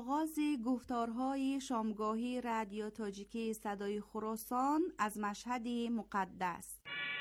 آغاز گفتارهای شامگاهی رادیو تاجیکی صدای خراسان از مشهد مقدس.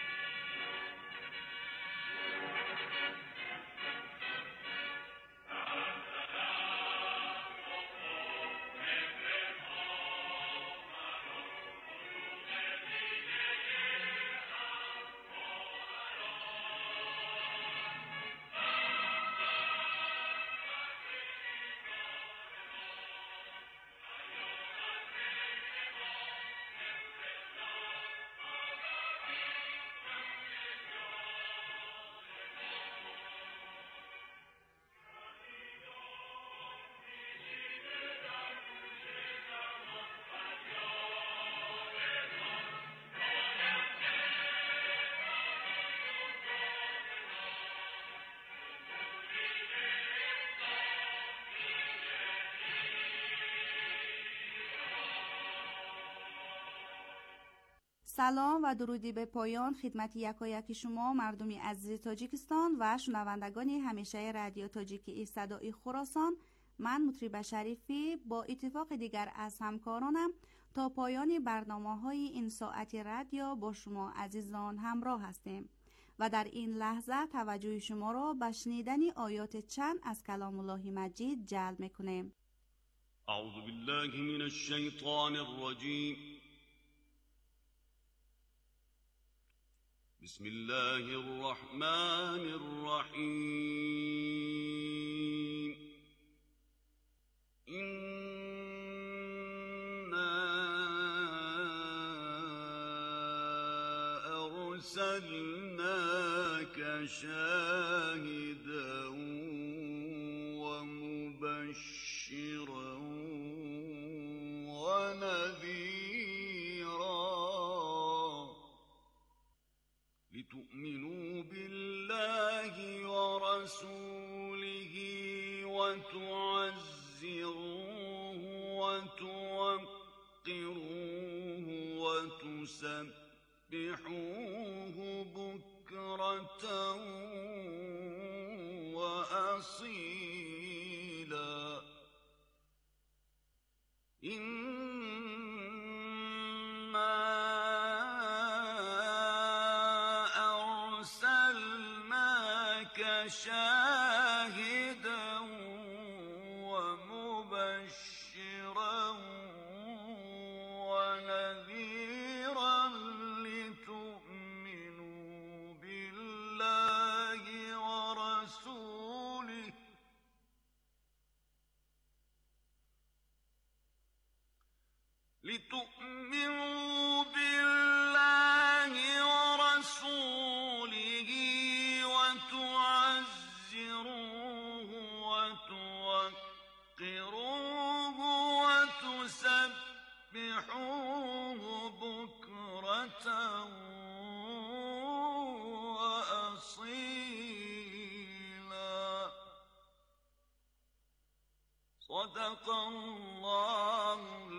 سلام و درودی به پایان خدمت یکایک شما مردم عزیز تاجیکستان و شنوندگان همیشه رادیو تاجیکی صدای خراسان. من مطرب شریفی با اتفاق دیگر از همکارانم تا پایان برنامه‌های این ساعت رادیو با شما عزیزان همراه هستیم و در این لحظه توجه شما را به شنیدن آیات چند از کلام الله مجید جلب می‌کنیم. اعوذ بالله من الشیطان الرجیم. بسم الله الرحمن الرحیم. إنا أرسلناك شاهدا ومبشرا ونذيرا لتؤمنوا بالله ورسوله وتعزروه وتوقروه وتسبحوه بكرة وأصيلا. إنا أرسلناك شاهدا ومبشرا ونذيرا لتؤمنوا بالله ورسوله وتعزروه وتوقروه وتسبحوه بكرة وأصيلا. صدق الله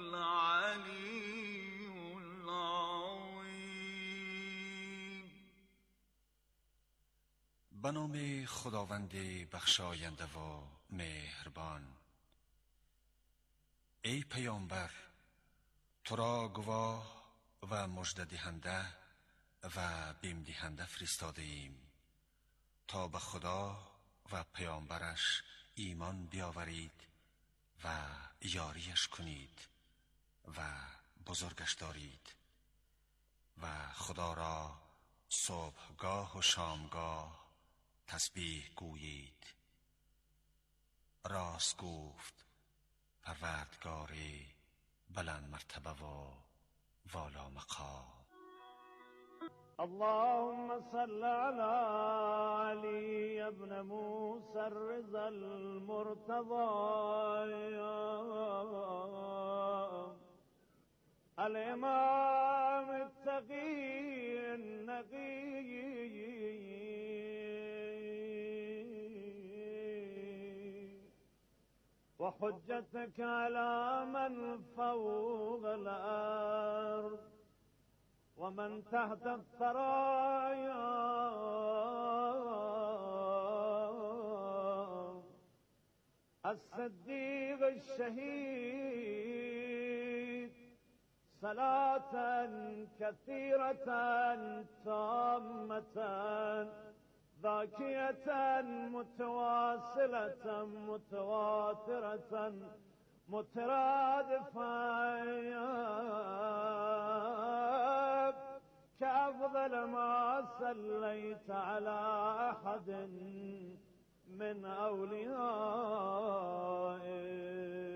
العلي العظیم. به نام خداوند بخشاینده و مهربان. ای پیامبر، تو را گواه و مژده دهنده و بیم دهنده فرستاده ایم تا به خدا و پیامبرش ایمان بیاورید و یاریش کنید و بزرگش دارید و خدا را صبحگاه و شامگاه تسبیح گویید. راست گفت پروردگار بلند مرتبه و والا مقام. اللهم صل على علي ابن موسى الرضا المرتضى الإمام التقي النقي وحجتك على من فوق الأرض ومن تحت الثرايا الصديق الشهيد صلاة كثيرة تامة ذاكية متواصلة متواترة مترادفة كأفضل ما صليت على أحد من أوليائك.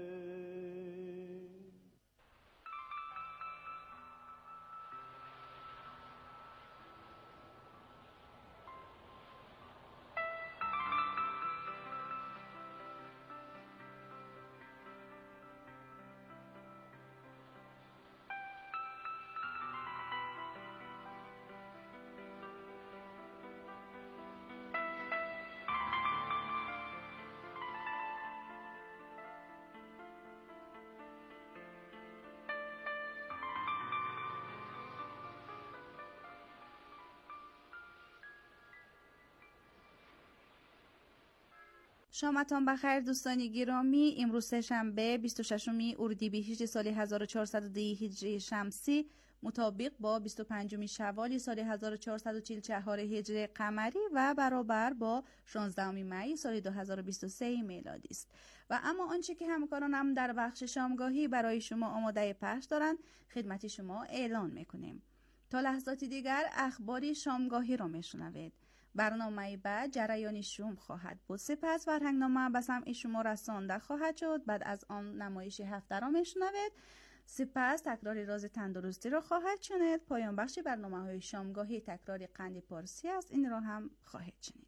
شامتان بخیر دوستان گرامی. امروز سه‌شنبه 26 اردیبهشت سال 1402 هجری شمسی مطابق با 25 شوال سال 1444 هجری قمری و برابر با 16 می سال 2023 میلادی است. و اما آنچه که همکارانم در بخش شامگاهی برای شما آماده پخش دارند خدمت شما اعلان میکنیم. تا لحظاتی دیگر اخباری شامگاهی را میشنوید. برنامه بعد جریان شوم خواهد بود. سپس فرهنگنامه به سمع شما رسانده خواهد شد. بعد از آن نمایش هفته را میشنوید. سپس تکرار راز تندرستی را خواهد شنید. پایان بخش برنامه‌های شامگاهی تکرار قند پارسی است. این را هم خواهید شنید.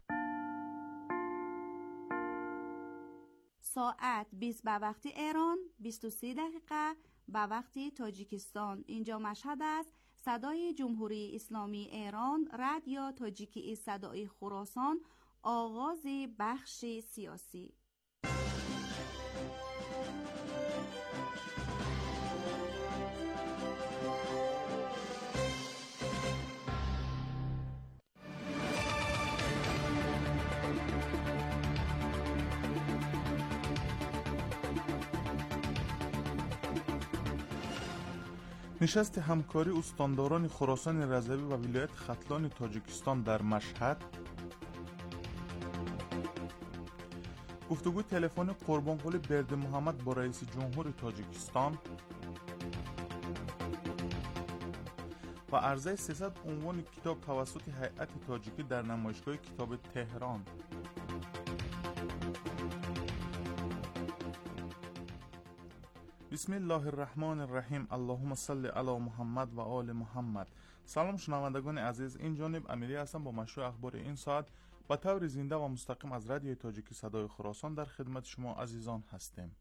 ساعت 20 به وقت ایران، 23 دقیقه به وقت تاجیکستان. اینجا مشهد است. صدای جمهوری اسلامی ایران، رادیو تاجیکی صدای خراسان، آغاز بخش سیاسی. نشست همکاری استانداران خراسان رضوی و ولایت ختلان تاجیکستان در مشهد، گفتگوی تلفنی قربانقلی بردمحمد با رئیس جمهور تاجیکستان و عرضه 300 عنوان کتاب توسط هیئت تاجیکی در نمایشگاه کتاب تهران. بسم الله الرحمن الرحیم. اللهم صل علی محمد و آل محمد. سلام شنوندگان عزیز، این جانب امیری هستم با مشروع اخبار این ساعت با طور زنده و مستقیم از رادیو تاجیکی صدای خراسان در خدمت شما عزیزان هستیم.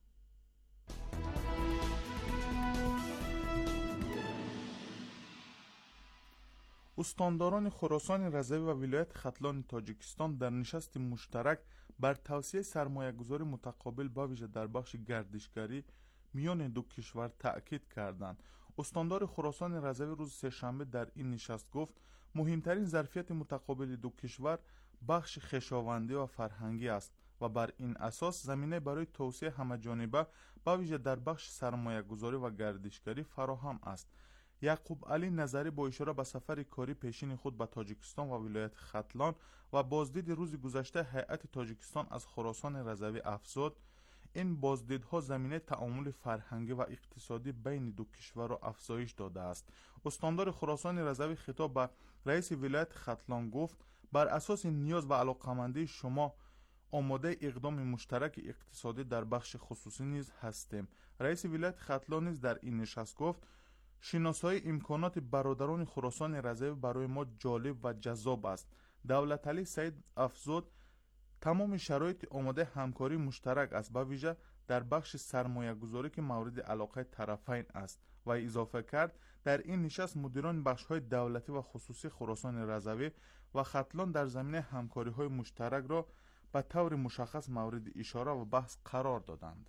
استانداران خراسان رضوی و ولایت ختلان تاجیکستان در نشست مشترک بر توسعه سرمایه‌گذاری متقابل با ویژه در بخش گردشگری میان دو کشور تأکید کردند. استاندار خراسان رضوی روز سه‌شنبه در این نشست گفت مهمترین ظرفیت متقابل دو کشور بخش خویشاوندی و فرهنگی است و بر این اساس زمینه برای توسعه همه‌جانبه با ویژه در بخش سرمایه‌گذاری و گردشگری فراهم است. یعقوب علی نظری با اشاره به سفر کاری پیشین خود به تاجیکستان و ولایت ختلان و بازدید روز گذشته هیئت تاجیکستان از خراسان رضوی افزود این بازدیدها زمینه تعامل فرهنگی و اقتصادی بین دو کشور را افزایش داده است. استاندار خراسان رضوی خطاب به رئیس ولایت ختلان گفت بر اساس نیاز و علاقه‌مندی شما آماده اقدام مشترک اقتصادی در بخش خصوصی نیز هستیم. رئیس ولایت ختلان نیز در این نشست گفت شناسایی امکانات برادران خراسان رضوی برای ما جالب و جذاب است. دولت علی سعید افزود تمام شرایط آماده همکاری مشترک است با ویژه در بخش سرمایه گذاری که مورد علاقه طرفین است و اضافه کرد در این نشست مدیران بخش های دولتی و خصوصی خراسان رضوی و ختلان در زمینه همکاری های مشترک را به طور مشخص مورد اشاره و بحث قرار دادند.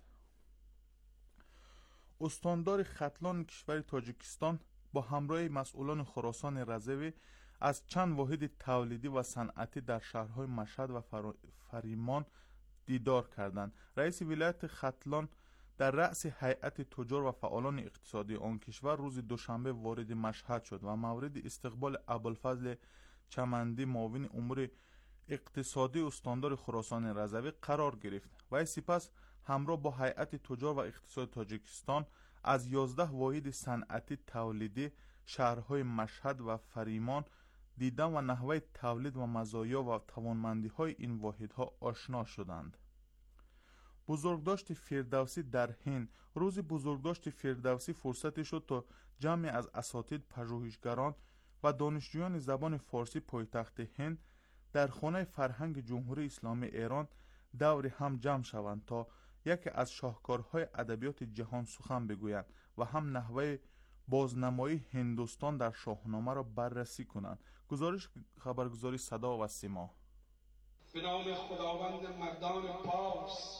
استاندار ختلان کشور تاجیکستان با همراه مسئولان خراسان رضوی از چند واحد تولیدی و صنعتی در شهرهای مشهد و فریمان دیدار کردند. رئیس ولایت ختلان در رأس هیئت تجار و فعالان اقتصادی آن کشور روز دوشنبه وارد مشهد شد و مورد استقبال ابوالفضل چمندی معاون امور اقتصادی استاندار خراسان رضوی قرار گرفت. وی سپس همراه با هیئت تجار و اقتصاد تاجیکستان از 11 واحد صنعتی تولیدی شهرهای مشهد و فریمان دیدن و نحوه تولید و مزایا و توانمندی‌های این واحدها آشنا شدند. بزرگداشت فردوسی در هند. روز بزرگداشت فردوسی فرصتی شد تا جمعی از اساتید، پژوهشگران و دانشجویان زبان فارسی پایتخت هند در خانه فرهنگ جمهوری اسلامی ایران دور هم جمع شوند تا یکی از شاهکارهای ادبیات جهان سخن بگویند و هم نحوه بازنمایی هندوستان در شاهنامه را بررسی کنند. گزارش خبرگزاری صدا و سیما. به نام خداوند مردان پارس،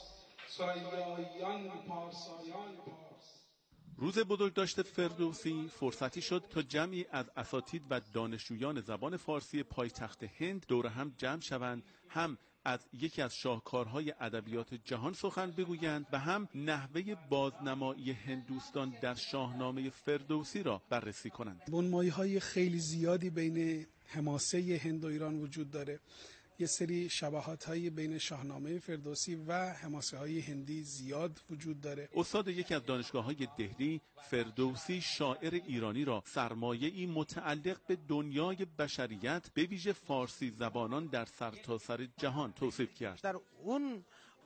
سریایان پارسایان پارس. روز بزرگداشت فردوسی فرصتی شد تا جمعی از اساتید و دانشجویان زبان فارسی پایتخت هند دور هم جمع شوند، هم از یکی از شاهکارهای ادبیات جهان سخن بگویند و هم نحوه بازنمایی هندوستان در شاهنامه فردوسی را بررسی کنند. بنمایی‌های خیلی زیادی بین حماسه هند و ایران وجود داره. یه سری شباهت‌های بین شاهنامه فردوسی و حماسه‌های هندی زیاد وجود داره. استاد یکی از دانشگاه‌های دهلی فردوسی شاعر ایرانی را سرمایه‌ای متعلق به دنیای بشریت به ویژه فارسی زبانان در سرتاسر جهان توصیف کرد. در اون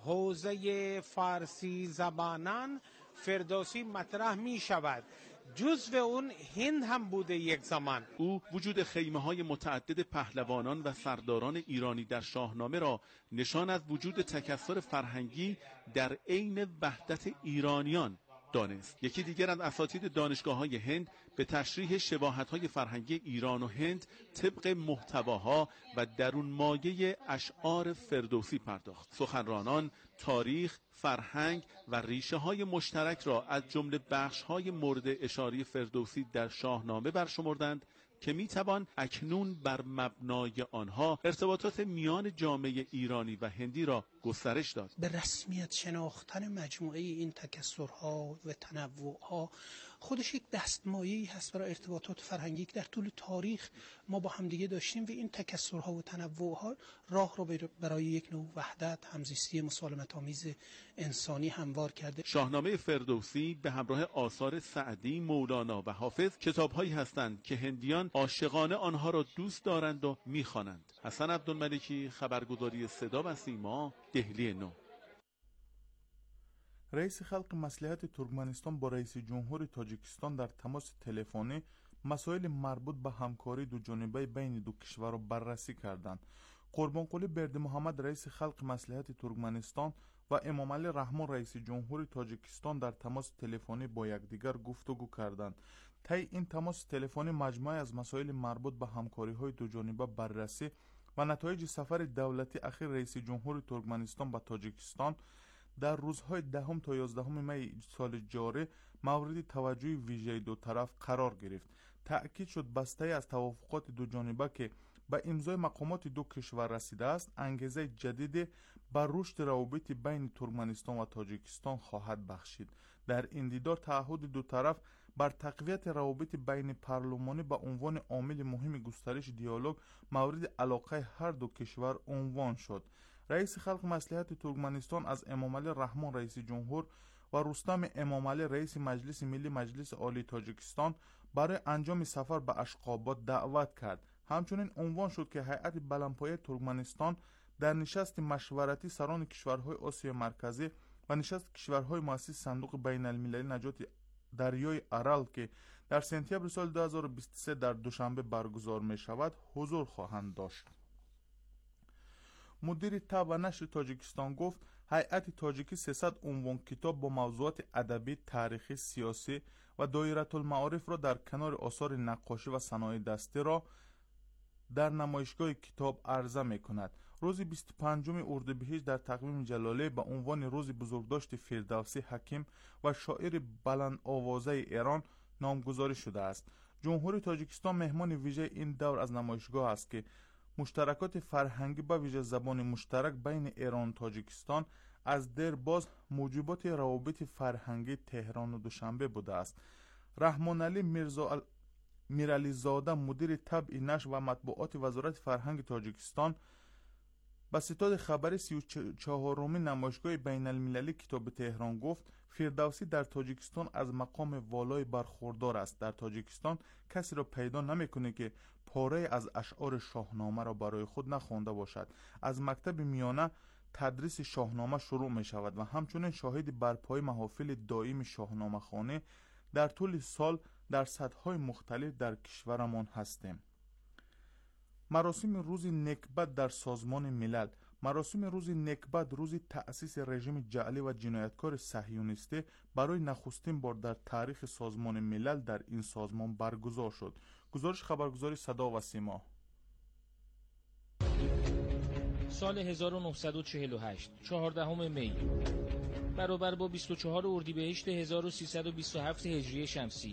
حوزه فارسی زبانان فردوسی مطرح می شود. جزو اون هند هم بوده یک زمان. او وجود خیمه‌های متعدد پهلوانان و سرداران ایرانی در شاهنامه را نشان از وجود تکثر فرهنگی در عین وحدت ایرانیان دانست. یکی دیگر از اساتید دانشگاه‌های هند به تشریح شباهت‌های فرهنگی ایران و هند طبق محتواها و درون مایه اشعار فردوسی پرداخت. سخنرانان تاریخ، فرهنگ و ریشه‌های مشترک را از جمله بخش‌های مورد اشاره فردوسی در شاهنامه برشمردند که میتوان اکنون بر مبنای آنها ارتباطات میان جامعه ایرانی و هندی را گسترش داد. به رسمیت شناختن مجموعه این تکثرها و تنوعها خودش یک دستمایه‌ای هست برای ارتباطات فرهنگی که در طول تاریخ ما با همدیگه داشتیم و این تکثرها و تنوعها راه را برای یک نوع وحدت، همزیستی مسالمت‌آمیز انسانی هموار کرده. شاهنامه فردوسی به همراه آثار سعدی، مولانا و حافظ کتاب‌هایی هستند که هندیان عاشقانه آنها را دوست دارند و می‌خوانند. حسن عبدالملکی، خبرگزاری صدا و سیما، دهلی نو. رئیس خلق مصلحت ترکمنستان با رئیس جمهور تاجیکستان در تماس تلفنی مسائل مربوط به همکاری دوجانبه بین دو کشور را بررسی کردند. قربانقلی بردمحمد رئیس خلق مصلحت ترکمنستان و امامعلی رحمان رئیس جمهور تاجیکستان در تماس تلفنی با یکدیگر گفتگو کردند. طی این تماس تلفنی مجموعه از مسائل مربوط به همکاری‌های دوجانبه بررسی و نتایج سفر دولتی اخیر رئیس جمهور ترکمنستان به تاجیکستان در روزهای 10 تا 11 می سال جاری مورد توجه ویژه دو طرف قرار گرفت. تأکید شد بسته از توافقات دو جانبه که به امضای مقامات دو کشور رسیده است انگیزه جدید بر رشد روابط بین ترکمنستان و تاجیکستان خواهد بخشید. در این دیدار تعهد دو طرف بر تقویت روابط بین پارلمانی به عنوان عامل مهم گسترش دیالوگ مورد علاقه هر دو کشور عنوان شد. رئیس خلق مصلحت ترکمنستان از امامعلی رحمان رئیس جمهور و رستم امامعلی رئیس مجلس ملی مجلس عالی تاجیکستان برای انجام سفر به اشخاباد دعوت کرد. همچنین عنوان شد که هیئت بلندپایه ترکمنستان در نشست مشورتی سران کشورهای آسیا مرکزی و نشست کشورهای مؤسس صندوق بین المللی نجات دریای ارال که در سپتامبر سال 2023 در دوشنبه برگزار می شود حضور خواهند داشت. مدیر تب و نشر تاجیکستان گفت هیئت تاجیکی 300 عنوان کتاب با موضوعات ادبی، تاریخی، سیاسی و دایره المعارف را در کنار آثار نقاشی و صنایع دستی را در نمایشگاه کتاب عرضه می کند. روز 25 اردیبهشت در تقویم جلالی به عنوان روز بزرگداشت فردوسی حکیم و شاعر بلند آوازه ایران نامگذاری شده است. جمهوری تاجیکستان مهمان ویژه این دور از نمایشگاه است که مشترکات فرهنگی به ویژه زبان مشترک بین ایران و تاجیکستان از دیر باز موجبات روابط فرهنگی تهران و دوشنبه بوده است. رحمان علی میرعلی زاده مدیر طبع نشر و مطبوعات وزارت فرهنگ تاجیکستان با ستاد خبری 34مین نمایشگاه بین المللی کتاب تهران گفت فردوسی در تاجیکستان از مقام والای برخوردار است. در تاجیکستان کسی را پیدا نمیکنه که پاره از اشعار شاهنامه را برای خود نخوانده باشد. از مکتب میانه تدریس شاهنامه شروع می شود و همچنین شاهد برپای محافل دائم شاهنامه خانه در طول سال در سطح‌های مختلف در کشورمان هستیم. مراسم روز نکبت در سازمان ملل. مراسم روز نکبت روز تأسیس رژیم جعلی و جنایتکار صهیونیستی برای نخستین بار در تاریخ سازمان ملل در این سازمان برگزار شد. گزارش خبرگزاری صدا و سیما. سال 1948 14 می برابر با 24 اردیبهشت 1327 هجری شمسی،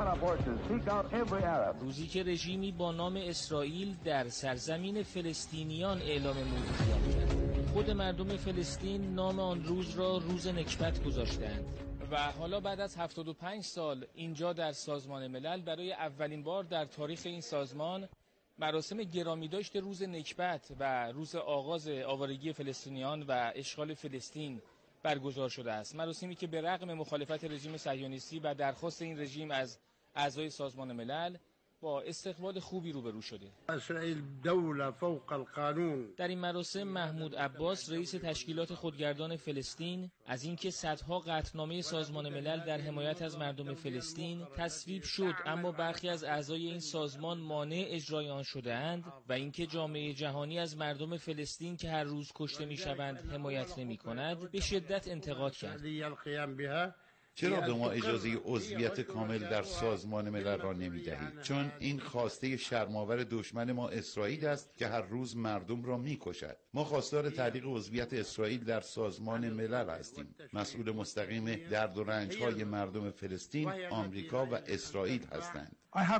روزی که رژیمی با نام اسرائیل در سرزمین فلسطینیان اعلام موعودیت کرد. خود مردم فلسطین نام آن روز را روز نکبت گذاشتند و حالا بعد از 75 سال اینجا در سازمان ملل برای اولین بار در تاریخ این سازمان مراسم گرامی داشت روز نکبت و روز آغاز آوارگی فلسطینیان و اشغال فلسطین برگزار شده است. مراسمی که به رغم مخالفت رژیم صهیونیستی و درخواست این رژیم از اعضای سازمان ملل با استقبال خوبی روبرو شده. اسرائیل دوله فوق القانون. در این مراسم محمود عباس رئیس تشکیلات خودگردان فلسطین از اینکه صدها قطعنامه سازمان ملل در حمایت از مردم فلسطین تصویب شد اما برخی از اعضای این سازمان مانع اجرای آن شده‌اند و اینکه جامعه جهانی از مردم فلسطین که هر روز کشته می‌شوند حمایت نمی‌کند به شدت انتقاد کرد. چرا به ما اجازه عضویت کامل در سازمان ملل را نمی‌دهید؟ چون این خواسته شرم‌آور دشمن ما اسرائیل است که هر روز مردم را می‌کشد. ما خواستار تعلیق عضویت اسرائیل در سازمان ملل هستیم. مسئول مستقیم درد و رنج‌های مردم فلسطین، آمریکا و اسرائیل هستند.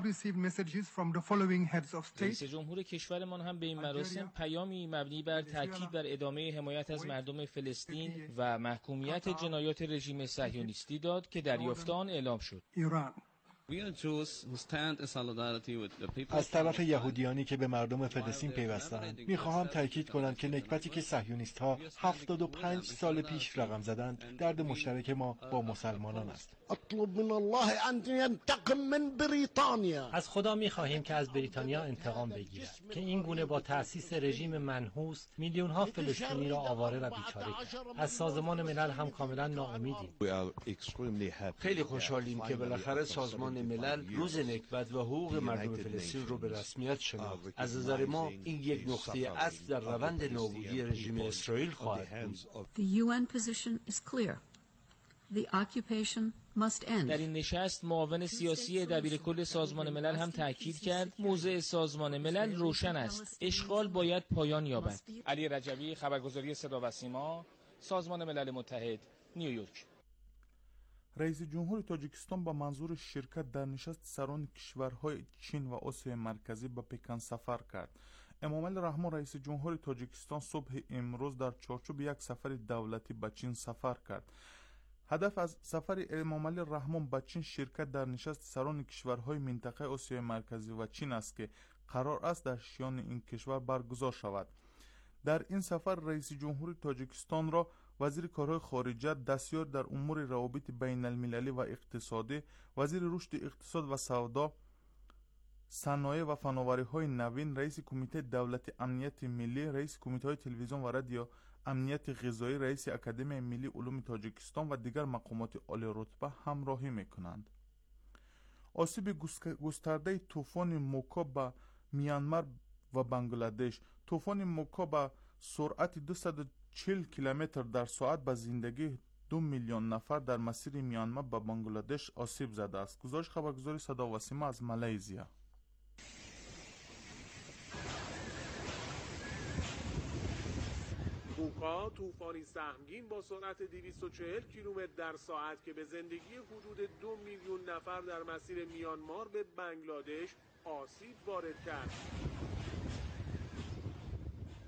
رئیس جمهور کشورمان هم به این مراسم پیامی مبنی بر تاکید بر ادامه حمایت از مردم فلسطین و محکومیت جنایات رژیم صهیونیستی داد که دریافت آن اعلام شد. از طرف یهودیانی که به مردم فلسطین پیوستند میخواهم تاکید کنم که نکبتی که صهیونیست‌ها 75 سال پیش رقم زدند درد مشترک ما با مسلمانان است. از خدا میخواهیم که از بریتانیا انتقام بگیرد که این گونه با تأسیس رژیم منحوس میلیون‌ها فلسطینی را آواره و بیچاره کرد. از سازمان ملل هم کاملا ناامیدیم. خیلی خوشحالیم که بالاخره سازمان ملل روز نکبت و حقوق مردم فلسطین رو به رسمیت شناخت. از نظر ما این یک نقطه عطف در روند نابودی رژیم اسرائیل خواهد بود. در این نشست معاون سیاسی دبیرکل سازمان ملل هم تاکید کرد موضع سازمان ملل روشن است. اشغال باید پایان یابد. علی رجبی، خبرگزاری صدا و سیما، سازمان ملل متحد، نیویورک. رئیس جمهور تاجیکستان با منظور شرکت در نشست سران کشورهای چین و آسیای مرکزی به پکن سفر کرد. امامعلی رحمان رئیس جمهور تاجیکستان صبح امروز در چارچوب یک سفر دولتی به چین سفر کرد. هدف از سفر امامعلی رحمان به چین شرکت در نشست سران کشورهای منطقه آسیای مرکزی و چین است که قرار است در شیان این کشور برگزار شود. در این سفر رئیس جمهور تاجیکستان را وزیر کارهای خارجه، دستیار در امور روابط بین المللی و اقتصادی، وزیر رشد اقتصاد و سودا، صنایع و فناوری‌های نوین، رئیس کمیته دولت امنیت ملی، رئیس کمیته تلویزیون و رادیو امنیت غذایی، رئیس اکادمی ملی علوم تاجیکستان و دیگر مقامات عالی رتبه همراهی می‌کنند. آسیب گسترده طوفان موکا به میانمار و بنگلادش. طوفان موکا با سرعت 240 کیلومتر در ساعت به زندگی 2 میلیون نفر در مسیر میانمار به بنگلادش آسیب زده است. گزارش خبرگزاری صدا و سیما از مالزیا. موکا طوفانی سهمگین با سرعت 240 کیلومتر در ساعت که به زندگی حدود 2 میلیون نفر در مسیر میانمار به بنگلادش آسیب وارد کرد.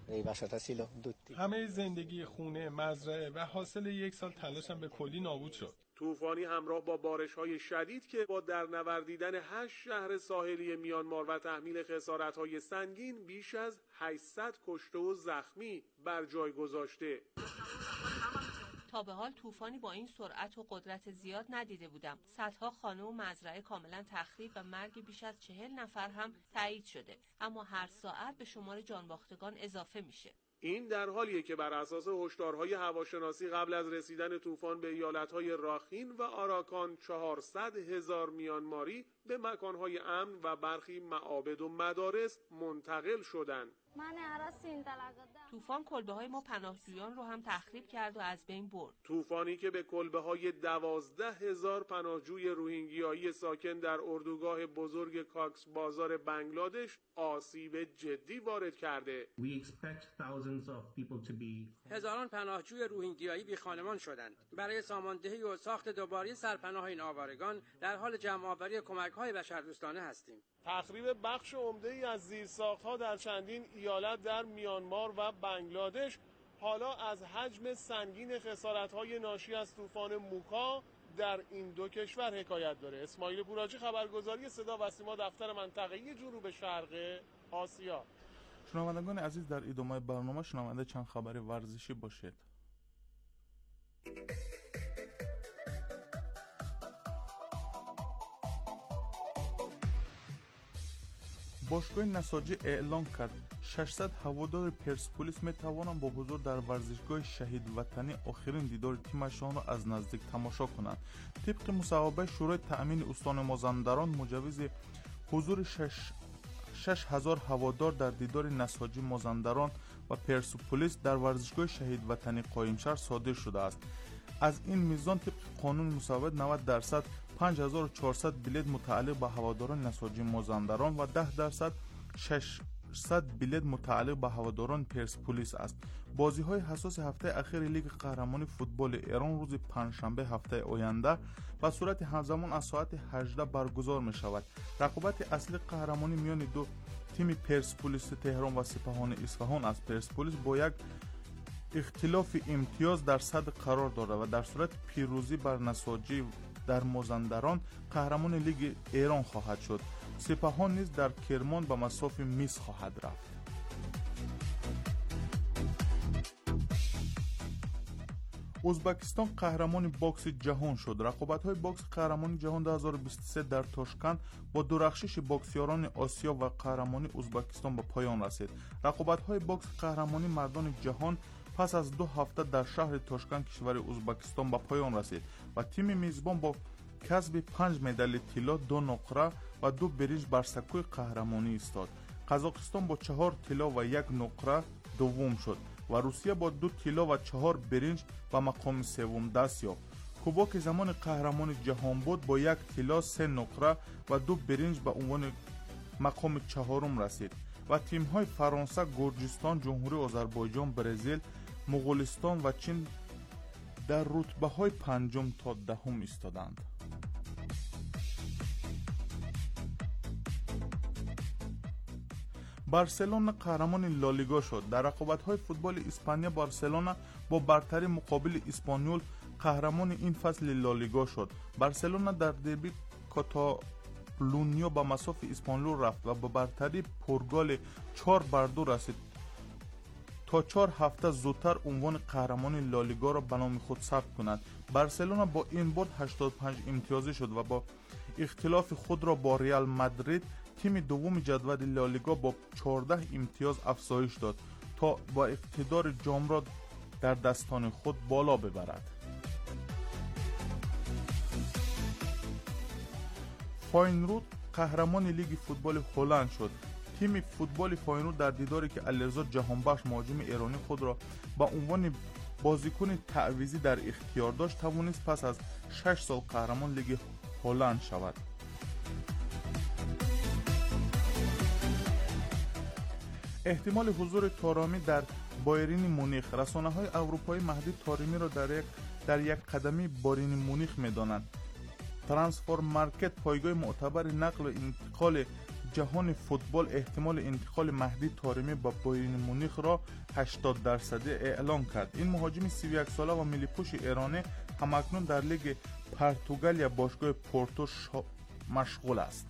همه زندگی خونه، مزرعه و حاصل یک سال تلاشم به کلی نابود شد. طوفانی همراه با بارش‌های شدید که با درنوردیدن 8 شهر ساحلی میانمار و تحمیل خسارت‌های سنگین بیش از 800 کشته و زخمی بر جای گذاشته. تا به حال طوفانی با این سرعت و قدرت زیاد ندیده بودم. صدها خانه و مزرعه کاملا تخریب و مرگ بیش از 40 نفر هم تایید شده. اما هر ساعت به شمار جانباختگان اضافه میشه. این در حالیه که بر اساس هشدارهای هواشناسی قبل از رسیدن طوفان به ایالتهای راخین و آراکان 400,000 میانماری به مکانهای امن و برخی معابد و مدارس منتقل شدند. طوفان کلبه‌های ما پناهجویان رو هم تخریب کرد و از بین برد. طوفانی که به کلبه‌های 12,000 پناهجوی روهینگیایی ساکن در اردوگاه بزرگ کاکس بازار بنگلادش آسیب جدی وارد کرده. هزاران پناهجوی روهینگیایی بی خانمان شدند. برای ساماندهی و ساخت دوباره سرپناه این آوارگان در حال جمع‌آوری کمک‌های بشردوستانه هستیم. تخریب بخش عمده‌ای از زیرساخت‌ها در چندین ایالت در میانمار و بنگلادش حالا از حجم سنگین خسارت‌های ناشی از طوفان موکا در این دو کشور حکایت داره. اسماعیل بوراجی، خبرگزاری صدا و سیما، دفتر منطقه‌ای جنوب شرق آسیا. شنوندگان عزیز، در ادامه برنامه شنونده چند خبر ورزشی باشید. باشگاه نساجی اعلام کرد 600 هوادار پرسپولیس می توانند با حضور در ورزشگاه شهید وطنی آخرین دیدار تیمشان را از نزدیک تماشا کنند. طبق مصوبه شورای تأمین استان مازندران، مجوز حضور 6000 هوادار در دیدار نساجی مازندران و پرسپولیس در ورزشگاه شهید وطنی قائمشهر صادر شده است. از این میزان طبق قانون مصوبه 90% 5400 بلیت متعلق به هواداران نساجی مازندران و 10% 600 بلیت متعلق به هواداران پرسپولیس است. بازی‌های حساس هفته اخیر لیگ قهرمانی فوتبال ایران روز پنجشنبه هفته آینده به صورت همزمان از ساعت 18 برگزار می‌شود. رقابت اصلی قهرمانی میان دو تیم پرسپولیس تهران و سپاهان اصفهان است. پرسپولیس با یک اختلاف امتیاز در صدر قرار دارد و در صورت پیروزی بر نساجی در مازندران قهرمان لیگ ایران خواهد شد. سپاهان نیز در کرمان به مساف میز خواهد رفت. ازبکستان قهرمان باکس جهان شد. رقابت‌های باکس قهرمانی جهان 2023 در تاشکند با درخشش باکسیاران آسیا و قهرمانی ازبکستان به پایان رسید. رقابت‌های باکس قهرمانی مردان جهان پس از 2 هفته در شهر تاشکند کشور ازبکستان به پایان رسید و تیم میزبان با کسب 5 مدال طلا، 2 نقره و 2 برنج بر سکوی قهرمانی ایستاد. قزاقستان با 4 طلا و 1 نقره دوم شد و روسیه با 2 طلا و 4 برنج به مقام سوم دست یافت. کوبا که زمان قهرمان جهان بود با 1 طلا، 3 نقره و 2 برنج به عنوان مقام چهارم رسید و تیم‌های فرانسه، گرجستان، جمهوری آذربایجان، برزیل، مغولستان و چین در رتبه‌های پنجم تا دهم ایستادند. بارسلونا قهرمان لالیگا شد. در رقابت‌های فوتبال اسپانیا بارسلونا با برتری مقابل اسپانیول قهرمان این فصل لالیگا شد. بارسلونا در دربی کاتالونیا با مساف اسپانیول رفت و با برتری پرگال 4-2 رسید تا 4 هفته زودتر عنوان قهرمان لالیگا را به نام خود ثبت کند. بارسلونا با این برد 85 امتیازی شد و با اختلاف خود را با ریال مادرید تیم دوم جدول لالیگا با 14 امتیاز افزایش داد تا با اقتدار جام را در دستان خود بالا ببرد. فاینورد قهرمان لیگ فوتبال هلند شد. تیم فوتبال فاینورد در دیداری که علیرضا جهانبخش مهاجم ایرانی خود را با عنوان بازیکن تعویضی در اختیار داشت توانست پس از 6 سال قهرمان لیگ هلند شود. احتمال حضور تارمی در بایرن مونیخ. رسانه‌های اروپایی مهدی طارمی را در یک قدمی بایرن مونیخ می‌دانند. ترانسفر مارکت، پایگاه معتبر نقل و انتقال جهان فوتبال احتمال انتقال مهدی طارمی به بایر مونیخ را 80% اعلام کرد. این مهاجم 31 ساله و ملی پوش ایرانی همکنون در لیگ پرتغال باشگاه پورتو مشغول است.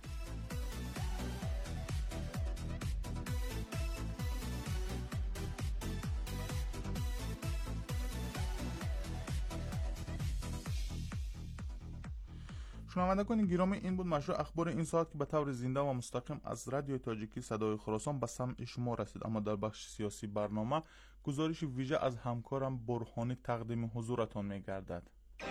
شنوندگان گرامی، این بود مشروع اخبار این ساعت که به طور زنده و مستقیم از رادیو تاجیکی صدای خراسان به سمع شما رسید. اما در بخش سیاسی برنامه گزارش ویژه از همکارم برهانی تقدیم حضورتان می‌گردد.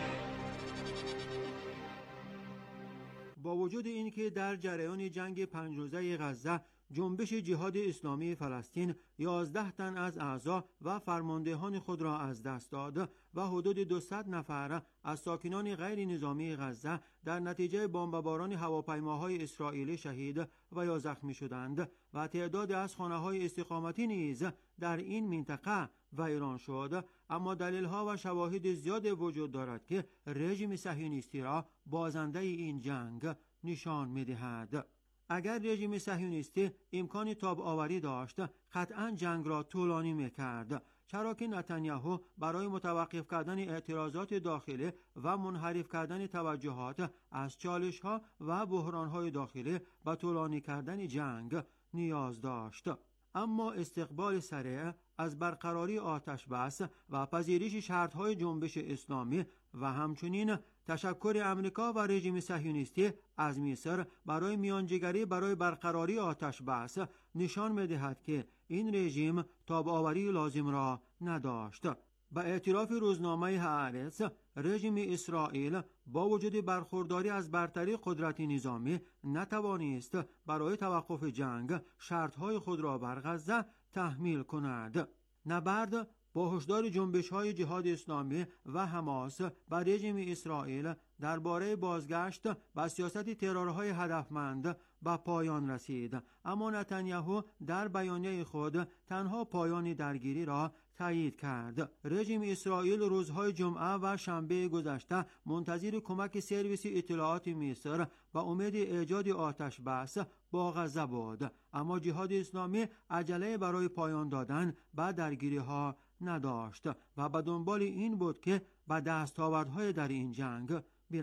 با وجود اینکه در جریان جنگ 5 روزه غزه جنبش جهاد اسلامی فلسطین 11 تن از اعضا و فرماندهان خود را از دست داد و حدود 200 نفر از ساکنان غیر نظامی غزه در نتیجه بمباران هواپیماهای اسرائیلی شهید و یا زخمی شدند و تعداد از خانه‌های استقامتی نیز در این منطقه ویران شد، اما دلیل‌ها و شواهد زیاد وجود دارد که رژیم صهیونیستی را بازنده این جنگ نشان می‌دهد. اگر رژیم صهیونیستی امکان تاب‌آوری داشت، قطعاً جنگ را طولانی می‌کرد، چرا که نتانیاهو برای متوقف کردن اعتراضات داخلی و منحرف کردن توجهات از چالش‌ها و بحران‌های داخلی به طولانی کردن جنگ نیاز داشت. اما استقبال سریع از برقراری آتش بس و پذیرش شرط‌های جنبش اسلامی و همچنین تشکر امریکا و رژیم صهیونیستی از مصر برای میانجیگری برای برقراری آتش بس نشان می‌دهد که این رژیم تاب‌آوری لازم را نداشت. با اعتراف روزنامه هآرتز، رژیم اسرائیل با وجود برخورداری از برتری قدرت نظامی نتوانست برای توقف جنگ شرط‌های خود را بر غزه تحمیل کند. نبرد با هشدار جنبش‌های جهاد اسلامی و حماس بر رژیم اسرائیل درباره بازگشت به سیاست ترورهای هدفمند به پایان رسید، اما نتانیاهو در بیانیه خود تنها پایان درگیری را تایید کرد. رژیم اسرائیل روزهای جمعه و شنبه گذشته منتظر کمک سرویس اطلاعات مصر به امید ایجاد آتش بس با غزه بود، اما جهاد اسلامی عجله برای پایان دادن به درگیری‌ها نداشت و به دنبال این بود که به دستاوردهای در این جنگ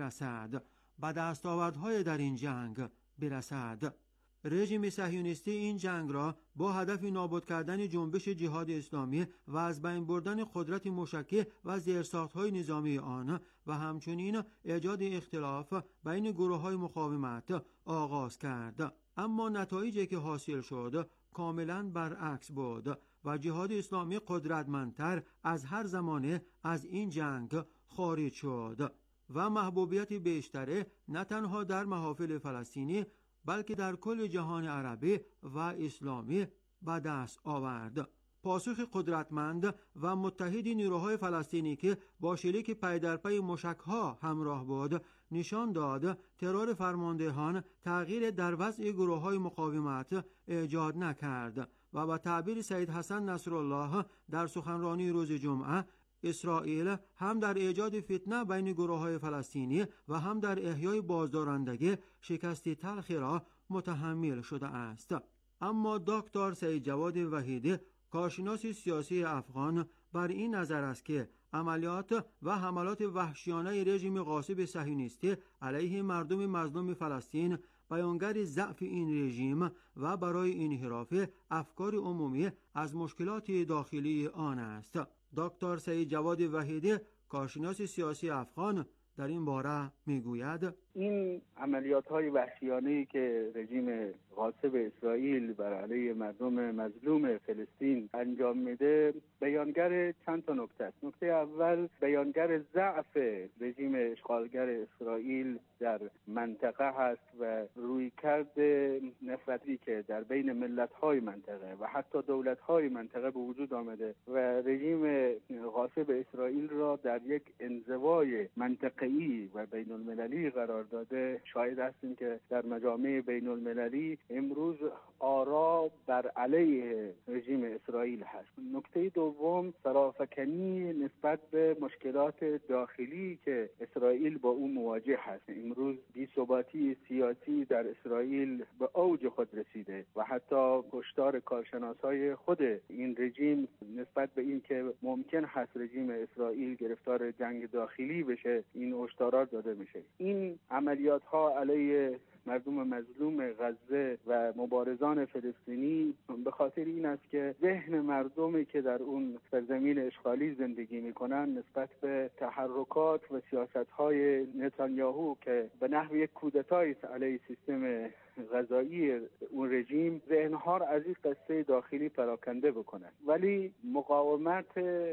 برسد. رژیم صهیونیستی این جنگ را با هدف نابود کردن جنبش جهاد اسلامی و از بین بردن قدرت موشکی و زیرساخت‌های نظامی آن و همچنین ایجاد اختلاف بین گروه‌های مقاومت آغاز کرد، اما نتایجی که حاصل شد کاملاً برعکس بود و جهاد اسلامی قدرتمندتر از هر زمانه از این جنگ خارج شد و محبوبیت بیشتری نه تنها در محافل فلسطینی بلکه در کل جهان عربی و اسلامی به دست آورد. پاسخ قدرتمند و متحد نیروهای فلسطینی که با شلیک پی در پی موشک‌ها همراه بود نشان داد ترور فرماندهان تغییر در وضع گروه‌های مقاومت ایجاد نکرد و به تعبیر سید حسن نصرالله در سخنرانی روز جمعه، اسرائیل هم در ایجاد فتنه بین گروه‌های فلسطینی و هم در احیای بازدارندگی شکستی تلخی را متحمل شده است. اما دکتر سید جواد وحیدی، کارشناس سیاسی افغان، بر این نظر است که عملیات و حملات وحشیانه رژیم غاصب صهیونیستی علیه مردم مظلوم فلسطین بیانگر ضعف این رژیم و برای انحراف افکار عمومی از مشکلات داخلی آن است. دکتر سید جواد وحیدی، کارشناس سیاسی افغان، در این باره میگوید این عملیات‌های وحشیانه‌ای که رژیم غاصب اسرائیل بر علیه مردم مظلوم فلسطین انجام میده بیانگر چند تا نکته است. نکته اول بیانگر ضعف رژیم اشغالگر اسرائیل در منطقه هست و رویکرد نفرتی که در بین ملت‌های منطقه و حتی دولت‌های منطقه به وجود آمده و رژیم غاصب اسرائیل را در یک انزوای منطقه‌ای و بین‌المللی قرار قرار داده شاهد هستیم که در مجامع بین المللی امروز آرا بر علیه رژیم اسرائیل هست. نکته دوم فرافکنی نسبت به مشکلات داخلی که اسرائیل با اون مواجه هست. امروز بی‌ثباتی سیاسی در اسرائیل به اوج خود رسیده و حتی کشتار کارشناسای خود این رژیم نسبت به این که ممکن هست رژیم اسرائیل گرفتار جنگ داخلی بشه، این هشدارات داده میشه. این عملیات ها علیه مردم مظلوم غزه و مبارزان فلسطینی به خاطر این است که ذهن مردمی که در اون سرزمین اشغالی زندگی میکنن نسبت به تحرکات و سیاست‌های نتانیاهو که به نحو یک کودتای علیه سیستم غذایی اون رژیم ذهنها را از این قصه داخلی پراکنده بکنن. ولی مقاومت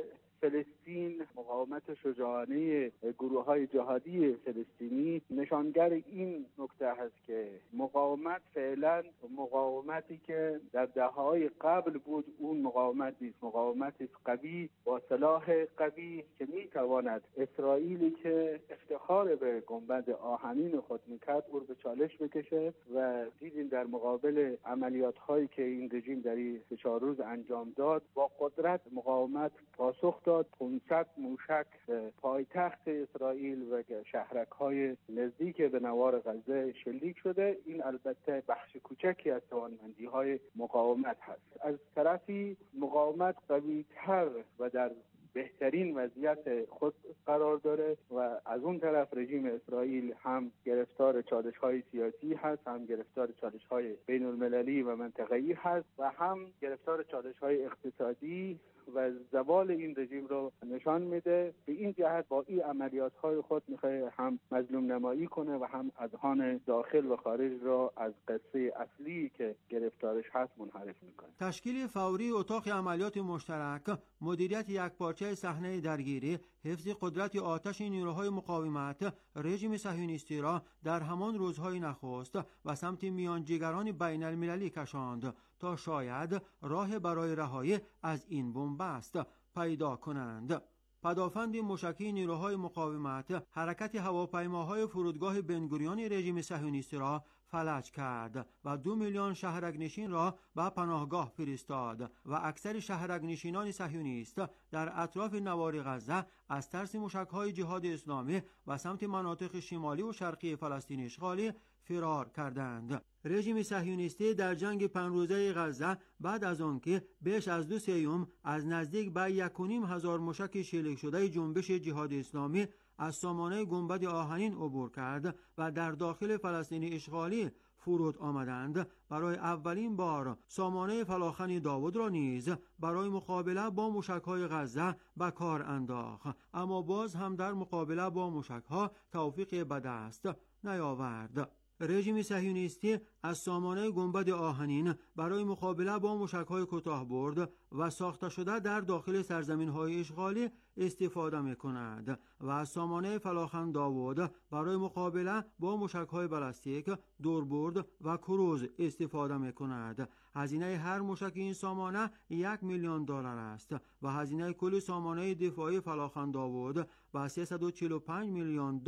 فلسطین، مقاومت شجاعانه گروه‌های جهادی فلسطینی نشانگر این نکته هست که مقاومت فعلا مقاومتی که در دهه‌های قبل بود اون مقاومت نیست، مقاومتی قوی با سلاح قوی که میتواند اسرائیلی که افتخار به گنبد آهنین خود میکرد او رو به چالش بکشه و دیدیم در مقابل عملیات‌هایی که این رژیم در این 4 روز انجام داد با قدرت مقاومت پاسخ داد. 500 موشک پایتخت اسرائیل و شهرک‌های نزدیک به نوار غزه شلیک شده. این البته بخش کوچکی از توانمندی‌های مقاومت هست. از طرفی مقاومت قوی‌تر و در بهترین وضعیت خود قرار داره و از اون طرف رژیم اسرائیل هم گرفتار چالش‌های سیاسی هست، هم گرفتار چالش‌های بین المللی و منطقه‌ای هست و هم گرفتار چالش‌های اقتصادی و زوال این رژیم رو نشان میده. به این جهت با این عملیات‌های خود میخواد هم مظلوم نمایی کنه و هم اذهان داخل و خارج را از قصه اصلی که گرفتارش هست منحرف میکنه. تشکیل فوری اتاق عملیات مشترک، مدیریت یکپارچه صحنه درگیری، حفظ قدرت آتش نیروهای مقاومت رژیم صهیونیستی را در همان روزهای نخست و سمت میانجیگران بین المللی کشاند تا شاید راه برای رهایی از این بنبست پیدا کنند. پدافند موشکی نیروهای مقاومت حرکت هواپیماهای فرودگاه بنگوریون رژیم صهیونیستی را فلج کرد و 2 میلیون شهرک‌نشین را به پناهگاه فرستاد و اکثر شهرک‌نشینان صهیونیست در اطراف نوار غزه از ترس موشک‌های جهاد اسلامی و سمت مناطق شمالی و شرقی فلسطین اشغالی فرار کردند. رژیم صهیونیستی در جنگ 5 روزه غزه بعد از آنکه بیش از 2 سوم از نزدیک به 1,500 موشک شلیک شده جنبش جهاد اسلامی از سامانه گنبد آهنین عبور کرد و در داخل فلسطین اشغالی فرود آمدند، برای اولین بار سامانه فلاخن داوود را نیز برای مقابله با موشک‌های غزه به کار انداخت، اما باز هم در مقابله با موشک‌ها توفیق به دست نیاورد. رژیم صهیونیستی از سامانه گنبد آهنین برای مقابله با موشک‌های کوتاه‌برد و ساخته شده در داخل سرزمین‌های اشغالی استفاده می‌کند و از سامانه فلاخن داوود برای مقابله با موشک‌های بالستیک، دوربرد و کروز استفاده می‌کند. هزینه هر موشک این سامانه $1,000,000 است و هزینه کل سامانه دفاعی فلاخن داوود به $345 میلیون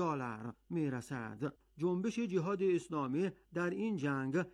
می‌رسد. جنبش جهاد اسلامی در این جنگ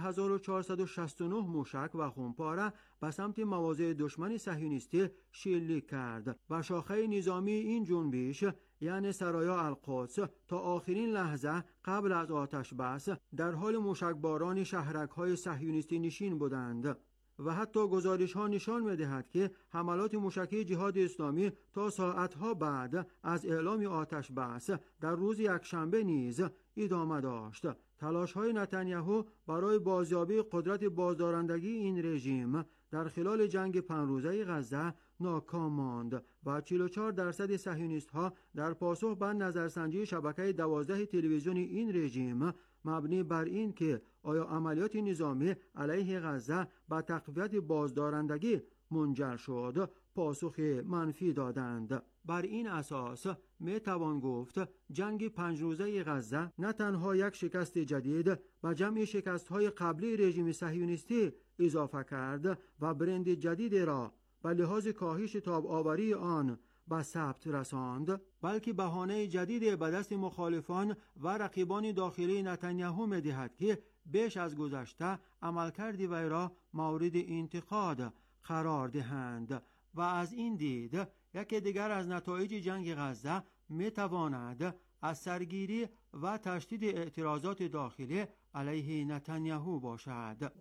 1469 موشک و خونپاره به سمت مواضع دشمن صهیونیستی شلیک کرد و شاخه نظامی این جنبش یعنی سرایا القدس تا آخرین لحظه قبل از آتش بس در حال موشکباران شهرک‌های صهیونیستی نشین بودند و حتی گزارش ها نشان می‌دهد که حملات موشکی جهاد اسلامی تا ساعتها بعد از اعلام آتش بس در روز یکشنبه نیز ادامه داشت. تلاش های نتانیاهو برای بازیابی قدرت بازدارندگی این رژیم در خلال جنگ 5 روزه غزه ناکام ماند و 44% صهیونیست ها در پاسخ به نظرسنجی شبکه 12 تلویزیونی این رژیم مبنی بر این که آیا عملیات نظامی علیه غزه به تقویت بازدارندگی منجر شد پاسخ منفی دادند. بر این اساس می توان گفت جنگ 5 روزه غزه نه تنها یک شکست جدید به جمع شکست‌های قبلی رژیم صهیونیستی اضافه کرد و برند جدید را به لحاظ کاهش تاب‌آوری آن به ثبت رساند، بلکه بهانه جدید به دست مخالفان و رقیبان داخلی نتانیاهو می‌دهد که بیش از گذشته عملکرد وی را مورد انتقاد قرار دهند و از این دید یکی دیگر از نتایج جنگ غزه می‌تواند از سرگیری و تشدید اعتراضات داخلی علیه نتانیاهو باشد.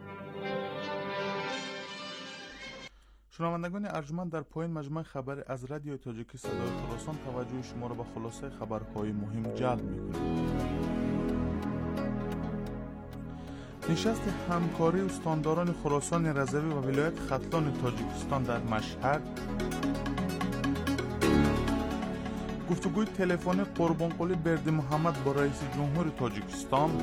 شنوندگان ارجمند، در پایین مجموعه خبر از رادیو تاجیکی صدای خراسان توجه شما را به خلاصه خبرهای مهم جلب می‌کنیم. نشست همکاری استانداران خراسان رضوی و ولایت ختلان تاجیکستان در مشهد، گفتگوی تلفنی قربانقلی بردیمحمد با رئیس جمهور تاجیکستان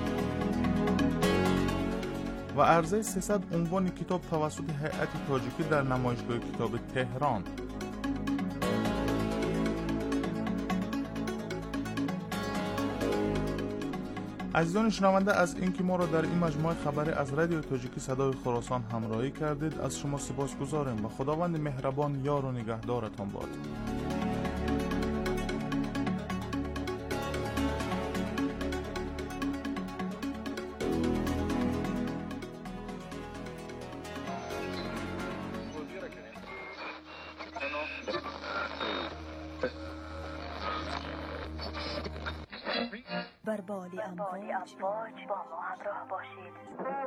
و عرضه 300 عنوان کتاب توسط هیئت تاجیکی در نمایشگاه کتاب تهران. عزیزان شنونده، از اینکه ما را در این مجموعه خبری از رادیو تاجیکی صدای خراسان همراهی کردید از شما سپاسگزاریم و خداوند مهربان یار و نگهدارتان باد. بر بالی امواج با ما همراه باشید.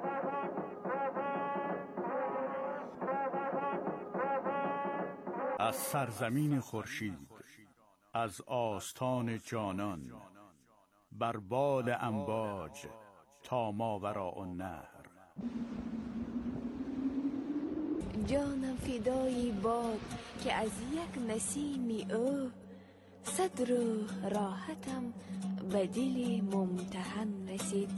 از سرزمین خورشید، از آستان جانان، بر بال امواج تا ماوراء النهر. جانم فدای باد که از یک نسیم او، صد روح راحتم به دل ممتحن رسید.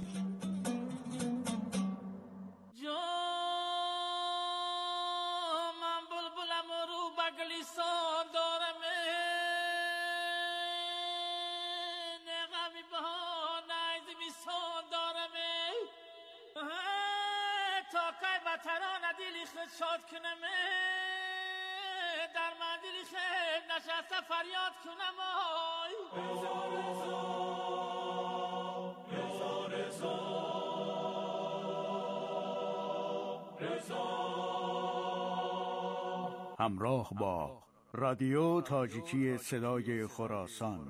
من بلبلم رو بگلیسان دارم، نغمی بها نیز میسان دارم، تا که به ترانه دلی خود شاد کنم، در من دلی خود نشسته فریاد کنم. همراه با رادیو تاجیکی صدای خراسان.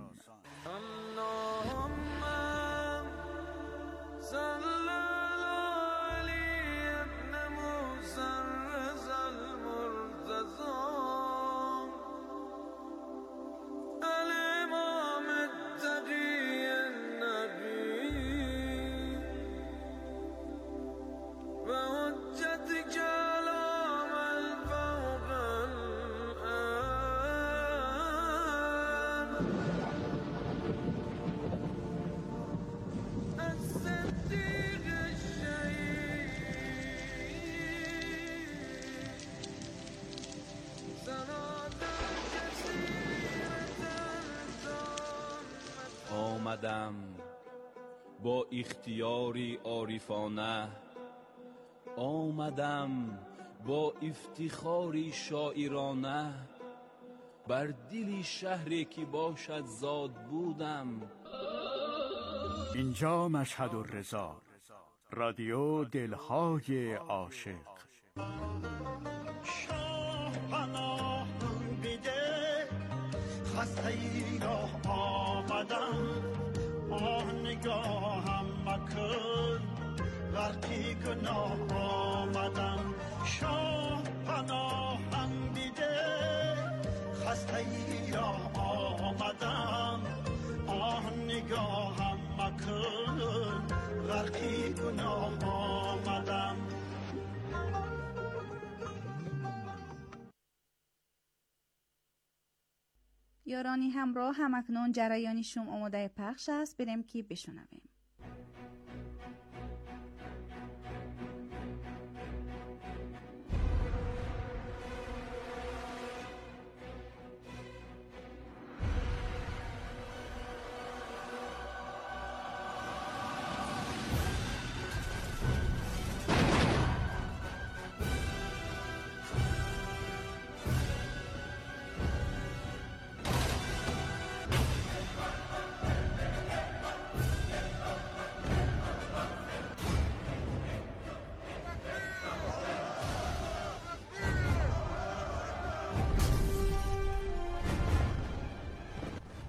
آمدم با اختیاری عارفانه، آمدم با افتخاری شاعرانه، بر دل شهری که باشد زاد بودم. اینجا مشهد الرضا، رادیو دلهای عاشق. شاه پناه بده، خسته ای را آمدم، آه نگاهم مکن، غرقی گناه آمدم. شاه پناهم بده، خسته ای را آمدم، آه نگاهم مکن، غرقی گناه آمدم. یارانی همراه، همکنون جریانی شوم آماده پخش است، بریم که بشنویم.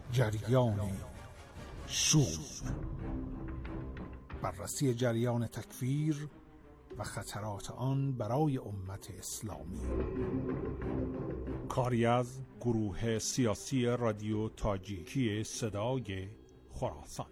جریان شوم، بررسی جریان تکفیر و خطرات آن برای امت اسلامی. کاری از گروه سیاسی رادیو تاجیکی صدای خراسان.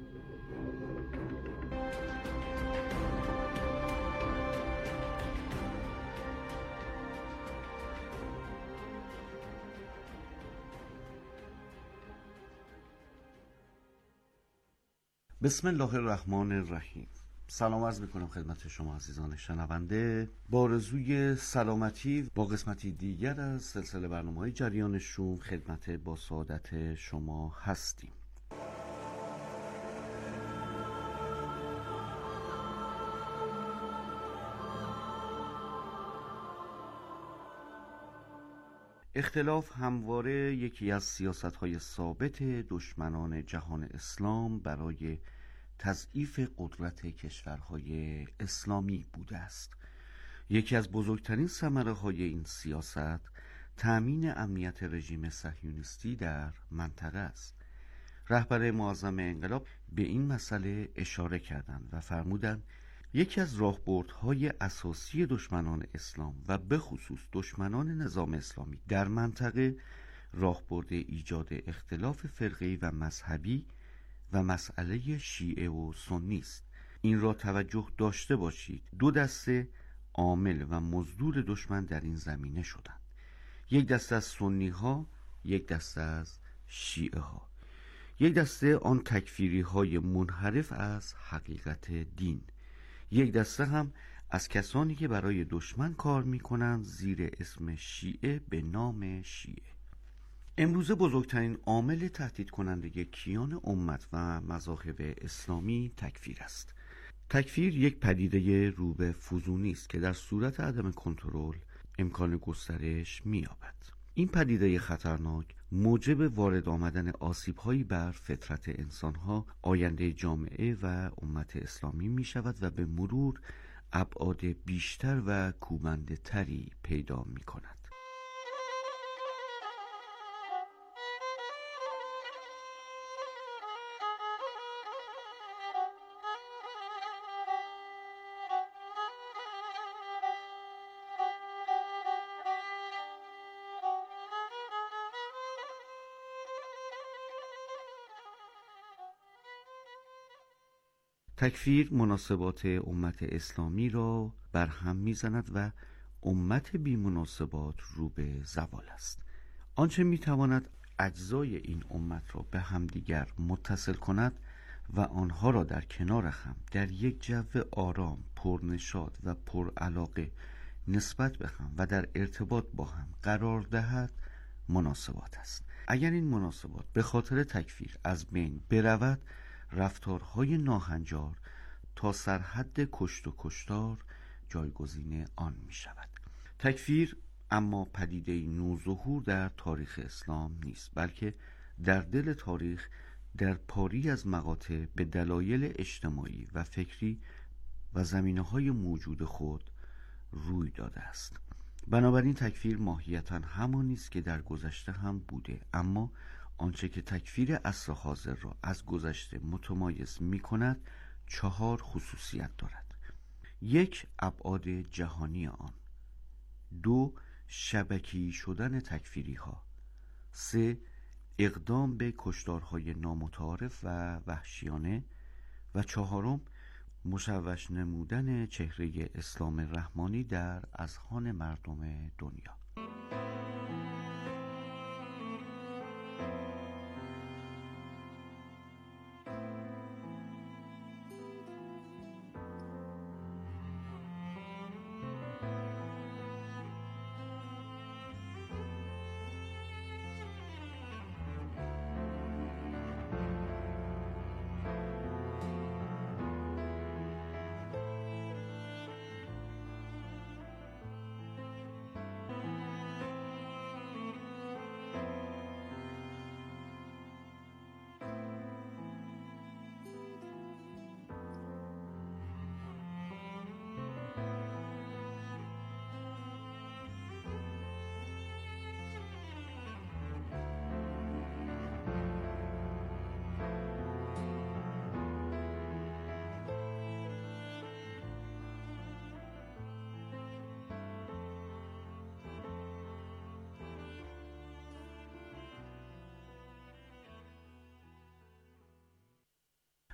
بسم الله الرحمن الرحیم. سلام عرض میکنم خدمت شما عزیزان شنونده، با آرزوی سلامتی با قسمتی دیگر از سلسله برنامه‌های جریان شوم خدمت با سعادت شما هستیم. اختلاف همواره یکی از سیاست‌های ثابت دشمنان جهان اسلام برای تضعیف قدرت کشورهای اسلامی بوده است. یکی از بزرگترین ثمره‌های این سیاست تأمین امنیت رژیم صهیونیستی در منطقه است. رهبر معظم انقلاب به این مسئله اشاره کردند و فرمودند یکی از راهبردهای اساسی دشمنان اسلام و به خصوص دشمنان نظام اسلامی در منطقه راهبرد ایجاد اختلاف فرقه‌ای و مذهبی و مسئله شیعه و سنی است. این را توجه داشته باشید، دو دسته عامل و مزدور دشمن در این زمینه شدند. یک دسته از سنی ها، یک دسته از شیعه ها، یک دسته آن تکفیری های منحرف از حقیقت دین، یک دسته هم از کسانی که برای دشمن کار میکنند زیر اسم شیعه به نام شیعه. امروزه بزرگترین عامل تهدید کننده کیان امت و مذاهب اسلامی تکفیر است. تکفیر یک پدیده رو به فزونی است که در صورت عدم کنترل امکان گسترش می‌یابد. این پدیده خطرناک موجب وارد آمدن آسیب‌هایی بر فطرت انسان‌ها، آینده جامعه و امت اسلامی می‌شود و به مرور ابعاد بیشتر و کوبنده‌تری پیدا می‌کند. تکفیر مناسبات امت اسلامی را بر هم می‌زند و امت بی مناسبات رو به زوال است. آنچه می‌تواند اجزای این امت را به همدیگر متصل کند و آنها را در کنار هم در یک جو آرام، پرنشاط و پرعلاقه نسبت به هم و در ارتباط با هم قرار دهد مناسبات است. اگر این مناسبات به خاطر تکفیر از بین برود، رفتارهای ناهنجار تا سرحد کشت و کشتار جایگزین آن می شود. تکفیر اما پدیده نوظهور در تاریخ اسلام نیست، بلکه در دل تاریخ در پاری از مقاطع به دلایل اجتماعی و فکری و زمینه‌های موجود خود روی داده است. بنابراین تکفیر ماهیتاً همانی است که در گذشته هم بوده، اما آنچه که تکفیر عصر حاضر را از گذشته متمایز می کند 4 خصوصیت دارد. 1. ابعاد جهانی آن. 2. شبکه‌ای شدن تکفیری ها. 3. اقدام به کشتارهای نامتعارف و وحشیانه. و 4. مشوش نمودن چهره اسلام رحمانی در اذهان مردم دنیا.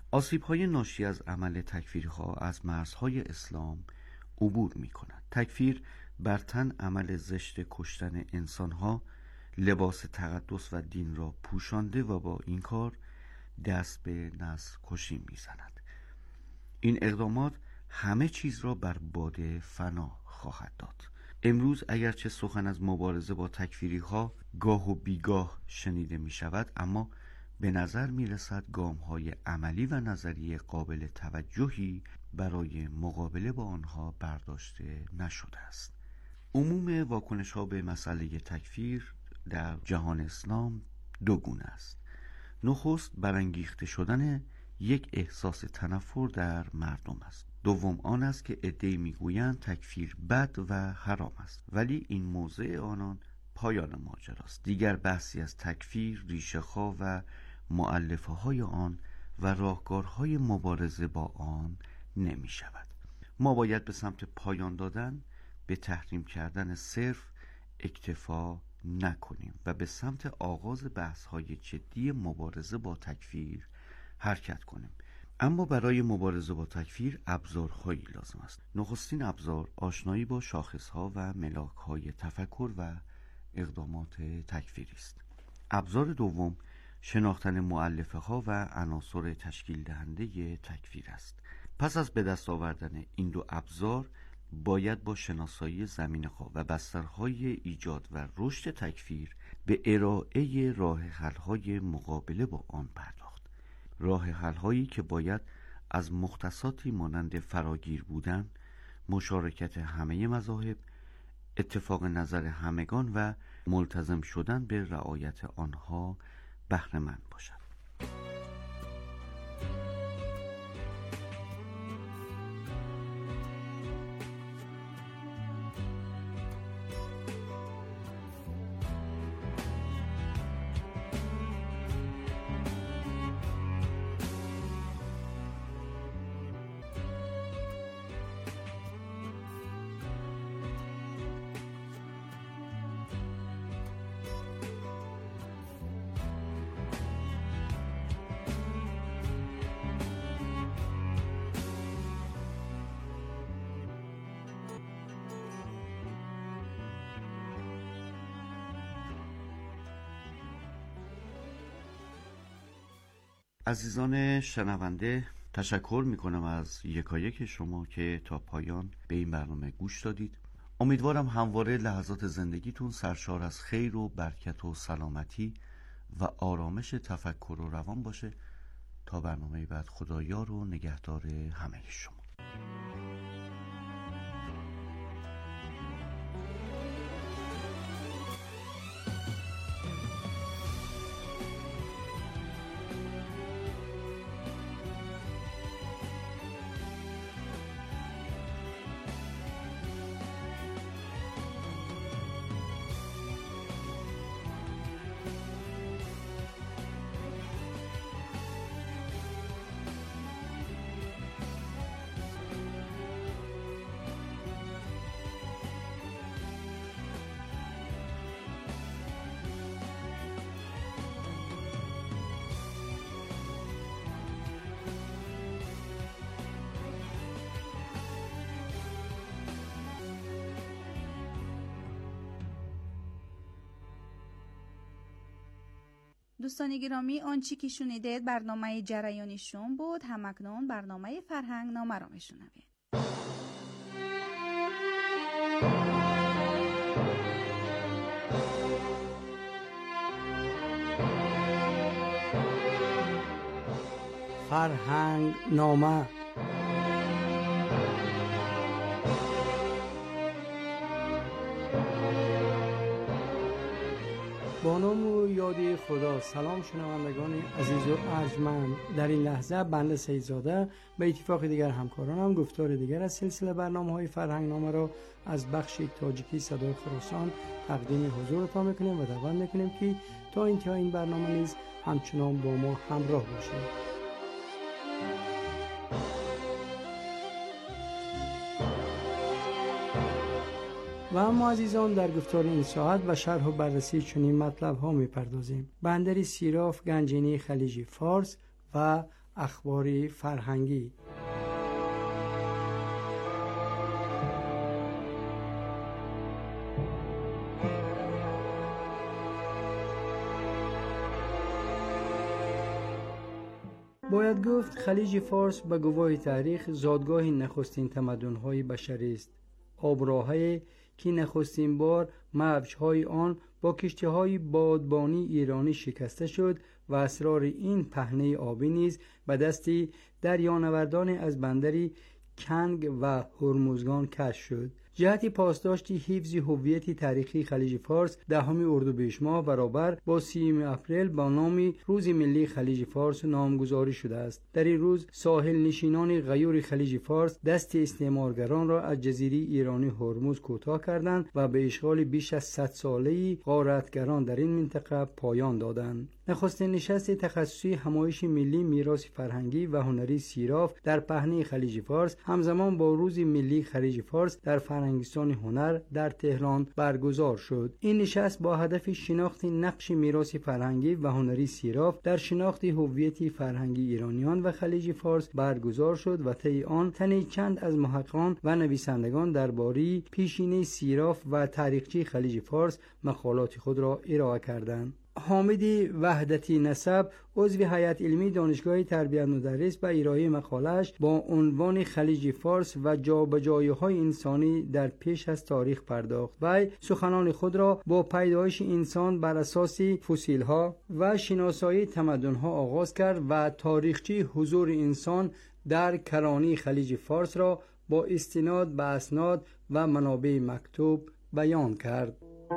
آسیب‌های ناشی از عمل تکفیرها از مرزهای اسلام عبور می‌کند. تکفیر بر تن عمل زشت کشتن انسانها لباس تقدس و دین را پوشانده و با این کار دست به نسل کشی می‌زند. این اقدامات همه چیز را بر باد فنا خواهد داد. امروز اگرچه سخن از مبارزه با تکفیری‌ها گاه و بیگاه شنیده می‌شود، اما به نظر می‌رسد گام‌های عملی و نظری قابل توجهی برای مقابله با آنها برداشته نشده است. عموم واکنش‌ها به مسئله تکفیر در جهان اسلام دو گونه است. نخست برانگیخته شدن یک احساس تنفر در مردم است. دوم آن است که عده‌ای میگویند تکفیر بد و حرام است، ولی این موضع آنان پایان ماجراست. دیگر بحثی از تکفیر، ریشه‌ها و مؤلفه‌های آن و راهکارهای مبارزه با آن نمی شود. ما باید به سمت پایان دادن به تحریم کردن صرف اکتفا نکنیم و به سمت آغاز بحث‌های جدی مبارزه با تکفیر حرکت کنیم. اما برای مبارزه با تکفیر ابزارهایی لازم است. نخستین ابزار آشنایی با شاخص‌ها و ملاک‌های تفکر و اقدامات تکفیری است. ابزار دوم شناختن مؤلفه‌ها و عناصر تشکیل دهنده تکفیر است. پس از به دست آوردن این دو ابزار باید با شناسایی زمینه‌ها و بسترهای ایجاد و رشد تکفیر به ارائه راه حل‌های مقابله با آن پرداخت. راه حل‌هایی که باید از مختصاتی مانند فراگیر بودن، مشارکت همه مذاهب، اتفاق نظر همگان و ملتزم شدن به رعایت آنها بهره مند باشد. عزیزان شنونده، تشکر میکنم از یکایک شما که تا پایان به این برنامه گوش دادید. امیدوارم همواره لحظات زندگیتون سرشار از خیر و برکت و سلامتی و آرامش تفکر و روان باشه. تا برنامه بعد، خدایار و نگهدار همه شما. دوستان گرامی، آنچه که شنیدید برنامه جریانی شوم بود. همکنون برنامه فرهنگ نامه را میشنوید. فرهنگ نامه. با نام و یاد خدا. سلام شنوندگان عزیز و ارجمند. در این لحظه بنده سیدزاده به اتفاق دیگر همکارانم گفتار دیگر از سلسله برنامه‌های فرهنگ نامه را از بخش تاجیکی صدای خراسان تقدیم حضورتان میکنیم و دعوت میکنیم که تا انتهای این برنامه نیز همچنان با ما همراه باشید. و اما عزیزان، در گفتار این ساعت و شرح و بررسی چنین مطلب ها می پردازیم. بندر سیراف، گنجینه خلیج فارس و اخبار فرهنگی. باید گفت خلیج فارس به گواه تاریخ زادگاه نخستین تمدن‌های بشری است. آبراهه که نخستین بار موج‌های آن با کشتی‌های بادبانی ایرانی شکسته شد و اسرار این پهنه آبی نیز به دست دریانوردان از بندری کنگ و هرمزگان کشف شد. جهت پاسداشت حفظ هویت تاریخی خلیج فارس 10 اردیبهشت ماه برابر با 30 اپریل با نام روز ملی خلیج فارس نامگذاری شده است. در این روز ساحل نشینان غیور خلیج فارس دست استعمارگران را از جزیره ایرانی هرمز کوتاه کردند و به اشغال بیش از 100 ساله‌ای غارتگران در این منطقه پایان دادند. نخستین نشست تخصصی همایش ملی میراث فرهنگی و هنری سیراف در پهنه خلیج فارس همزمان با روز ملی خلیج فارس در فرهنگستان هنر در تهران برگزار شد. این نشست با هدف شناخت نقش میراث فرهنگی و هنری سیراف در شناخت هویت فرهنگی ایرانیان و خلیج فارس برگزار شد و طی آن تنی چند از محققان و نویسندگان درباره پیشینه سیراف و تاریخچه خلیج فارس مقالات خود را ارائه کردند. حامد وحدتی نسب عضو هیئت علمی دانشگاه تربیت مدرس به ارائه مقاله‌اش با عنوان خلیج فارس و جابجایی‌های انسانی در پیش از تاریخ پرداخت. وی سخنان خود را با پیدایش انسان بر اساس فسیل‌ها و شناسایی تمدن‌ها آغاز کرد و تاریخچه حضور انسان در کرانه خلیج فارس را با استناد به اسناد و منابع مکتوب بیان کرد.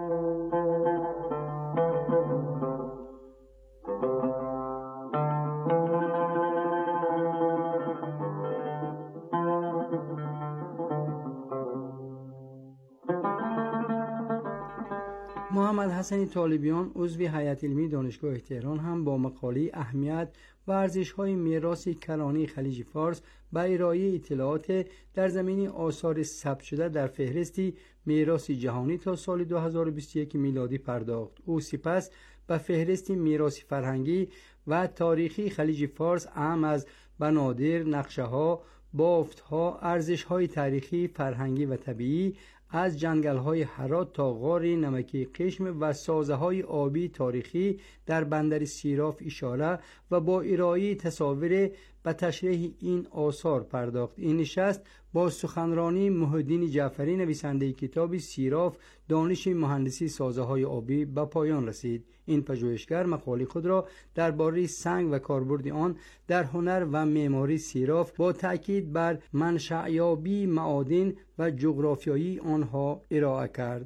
محمد حسن طالبیان عضو هیئت علمی دانشگاه تهران هم با مقاله اهمیت و ارزش‌های میراث کرانه خلیج فارس به ارائه اطلاعات در زمینه آثار ثبت شده در فهرست میراث جهانی تا سال 2021 میلادی پرداخت. او سپس به فهرست میراث فرهنگی و تاریخی خلیج فارس اهم از بنادر، نقشه‌ها، بافت‌ها، ارزش‌های تاریخی، فرهنگی و طبیعی از جنگل‌های هرات تا غار نمکی قشم و سازه‌های آبی تاریخی در بندر سیراف اشاره و با ارائه تصاویر به تشریح این آثار پرداخت. این نشست با سخنرانی محی‌الدین جعفری نویسنده کتاب سیراف دانش مهندسی سازه‌های آبی به پایان رسید. این پژوهشگر مقاله خود را درباره سنگ و کاربرد آن در هنر و معماری سیراف با تأکید بر منشأ‌یابی معادن و جغرافیایی آنها ارائه کرد.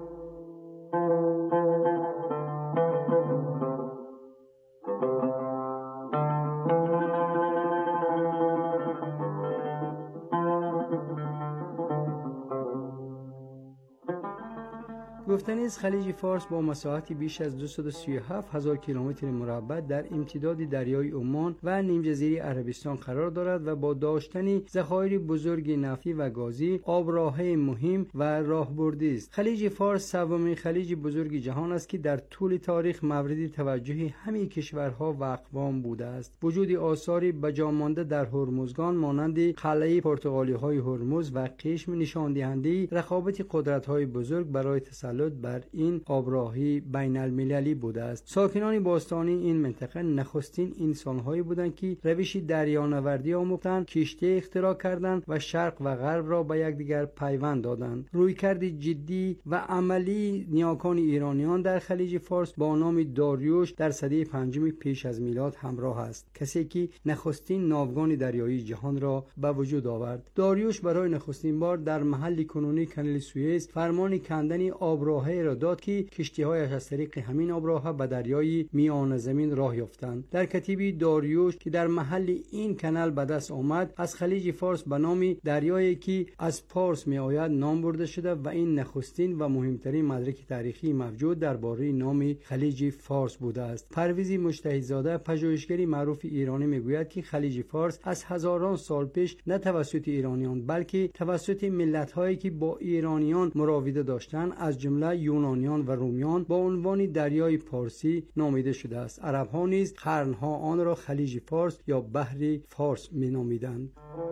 گفتنی است خلیج فارس با مساحت بیش از 237,000 کیلومتر مربع در امتداد دریای عمان و نیم جزیره عربستان قرار دارد و با داشتن ذخایر بزرگ نفتی و گازی آبراهه مهم و راهبردی است. خلیج فارس سومین خلیج بزرگ جهان است که در طول تاریخ مورد توجه همه کشورها و اقوام بوده است. وجود آثاری بجامانده در هرمزگان مانند قلعه پرتغالی‌های هرمز و قشم نشان دهنده رقابت قدرت‌های بزرگ برای تسلط بر این آبراهی بین المللی بوده است. ساکنان باستانی این منطقه نخستین انسان‌هایی بودند که روش دریانوردی آموختند، کشتی اختراع کردند و شرق و غرب را به یکدیگر پیوند دادند. رویکرد جدی و عملی نیاکان ایرانیان در خلیج فارس با نام داریوش در سده 5 پیش از میلاد همراه است، کسی که نخستین ناوگان دریایی جهان را به وجود آورد. داریوش برای نخستین بار در محل کنونی کانال سوئز فرمان کندن آبراهه را داد که کشتی‌هایش از طریق همین آبراهه به دریای میان زمین راه یافتند. در کتیبه داریوش که در محل این کانال به دست آمد از خلیج فارس به نام دریایی که از پارس می آید نام برده شده و این نخستین و مهمترین مدرک تاریخی موجود درباره نام خلیج فارس بوده است. پرویز مجتهدزاده پژوهشگری معروف ایرانی میگوید که خلیج فارس از هزاران سال پیش نه توسط ایرانیان بلکه توسط ملت‌هایی که با ایرانیان مراوده داشتند از جمله یونانیان و رومیان با عنوان دریای پارسی نامیده شده است. عرب‌ها نیز قرنها آن را خلیج فارس یا بحر فارس می‌نامیدند.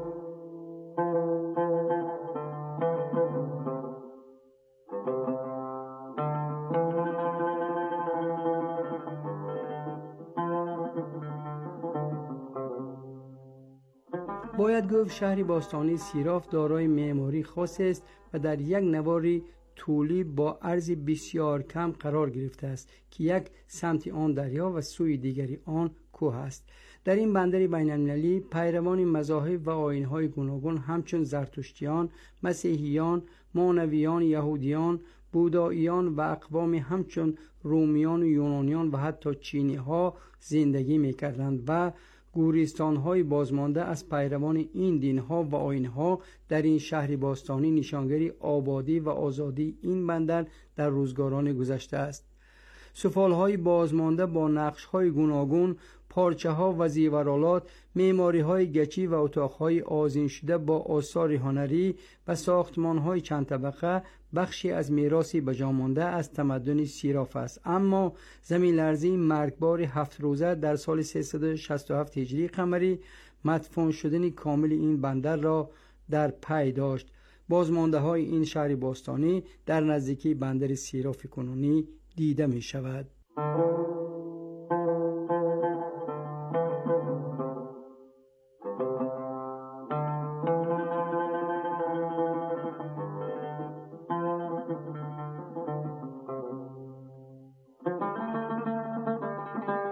باید گفت شهر باستانی سیراف دارای معماری خاص است و در یک نواری طولی با عرض بسیار کم قرار گرفته است که یک سمت آن دریا و سوی دیگری آن کوه است. در این بندر بین المللی پیروان مذاهب و آیین‌های گوناگون همچون زرتشتیان، مسیحیان، مانویان، یهودیان، بوداییان و اقوام همچون رومیان و یونانیان و حتی چینی‌ها زندگی می‌کردند و گورستان‌های بازمانده از پیروان این دین‌ها و آیین‌ها در این شهر باستانی نشانگری آبادی و آزادی این بندر در روزگاران گذشته است. سفال‌های بازمانده با نقش‌های گوناگون، پارچه‌ها و زیورآلات، معماری‌های گچی و اتاق‌های آذین شده با آثار هنری و ساختمان‌های چند طبقه بخشی از میراثی بجا مانده از تمدن سیراف است. اما زمین لرزی مرگبار 7 روزه در سال 367 هجری قمری مدفون شدن کامل این بندر را در پی داشت. بازمانده‌های این شهر باستانی در نزدیکی بندر سیراف کنونی دیده می شود.